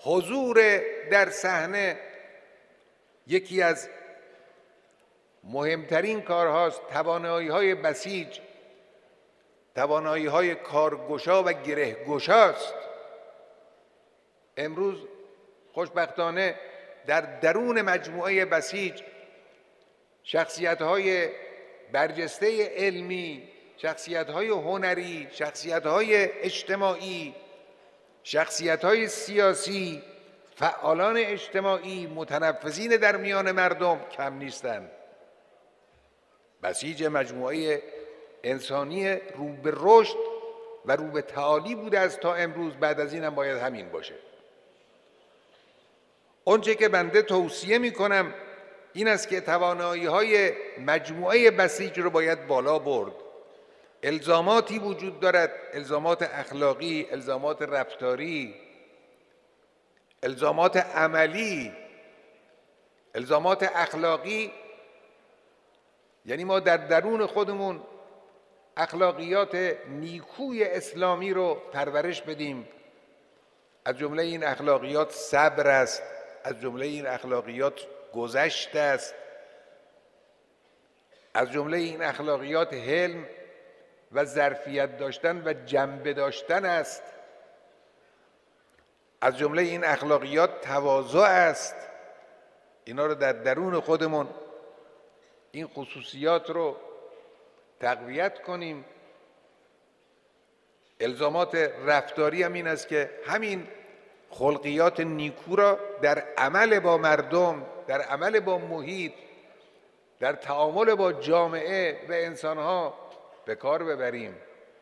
حضور در صحنه یکی از مهمترین کارهاست. توانایی‌های بسیج توانایی‌های کارگشا و گرهگشاست. امروز خوشبختانه در درون مجموعه بسیج شخصیت‌های برجسته علمی، شخصیت‌های هنری، شخصیت‌های اجتماعی، شخصیت‌های سیاسی، فعالان اجتماعی، متنفذین در میان مردم کم نیستند. بسیج مجموعه انسانی رو به رشد و رو به تعالی بوده است تا امروز. بعد از این هم باید همین باشه. اونچه که بنده توصیه می کنم این است که توانایی‌های مجموعه بسیج رو باید بالا برد. الزاماتی وجود دارد، الزامات اخلاقی، الزامات رفتاری، الزامات عملی. الزامات اخلاقی یعنی ما در درون خودمون اخلاقیات نیکوی اسلامی رو پرورش بدیم. از جمله این اخلاقیات صبر است، از جمله این اخلاقیات گذشت است، از جمله این اخلاقیات حلم و ظرفیت داشتن و جنبه داشتن است، از جمله این اخلاقیات تواضع است. اینا رو در درون خودمون این خصوصیات رو تقویت کنیم. الزامات رفتاری هم این است که همین خلقیات نیکو را در عمل با مردم، در عمل با محیط، در تعامل با جامعه و انسانها به کار ببریم.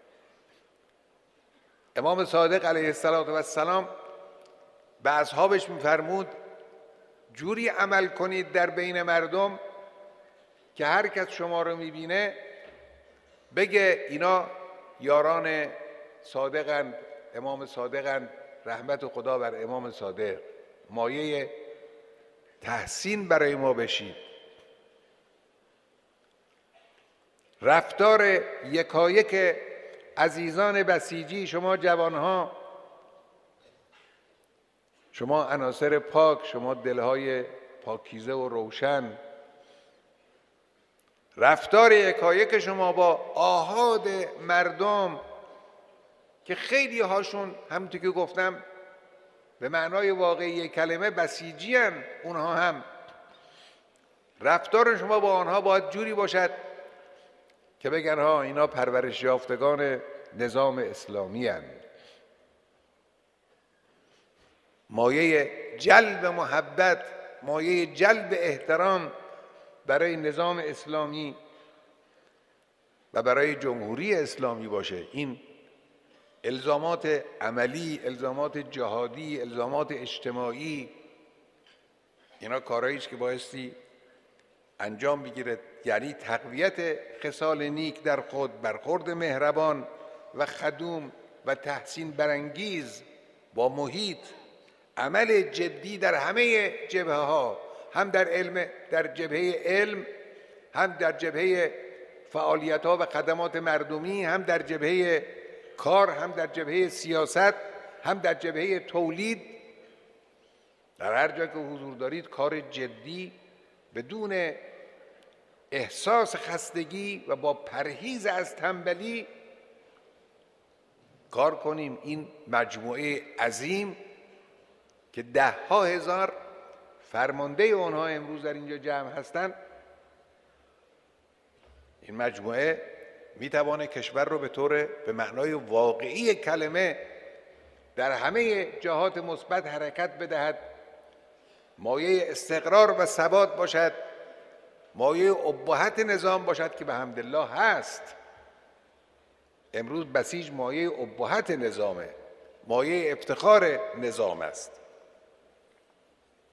امام صادق علیه السلام به اصحابش می‌فرمود جوری عمل کنید در بین مردم که هر کس شما رو می‌بینه بگه اینا یاران صادقند، امام صادقند، رحمت خدا بر امام صادق، مایه تحسین برای ما بشید. رفتار یکایک عزیزان بسیجی، شما جوانها، شما عناصر پاک، شما دلهای پاکیزه و روشن، رفتار یکایک شما با آحاد مردم که خیلی هاشون همونطور که گفتم به معنای واقعی کلمه بسیجی هستند، اونها هم رفتار شما با آنها باید جوری باشد که بگن ها اینا پرورش یافتگان نظام اسلامی هستند. مایه جلب محبت، مایه جلب احترام برای نظام اسلامی و برای جمهوری اسلامی باشه. این الزامات عملی، الزامات جهادی، الزامات اجتماعی، اینا کارهایی است که بایستی انجام بگیره. یعنی تقویت خصال نیک در خود، برخورد مهربان و خدوم و تحسین برانگیز با محیط، عمل جدی در همه جبهه ها، هم در جبهه علم، هم در جبهه فعالیت ها و خدمات مردمی، هم در جبهه کار، هم در جبهه سیاست، هم در جبهه تولید. در هر جا که حضور دارید کار جدی بدون احساس خستگی و با پرهیز از تنبلی کار کنیم. این مجموعه عظیم که 10,000 هزار فرمانده اونها امروز در اینجا جمع هستند، این مجموعه میتوانه کشور رو به طور به معنای واقعی کلمه در همه جهات مثبت حرکت بدهد، مایه استقرار و ثبات باشد، مایه ابهت نظام باشد که به حمدالله هست. امروز بسیج مایه ابهت نظامه، مایه افتخار نظام است.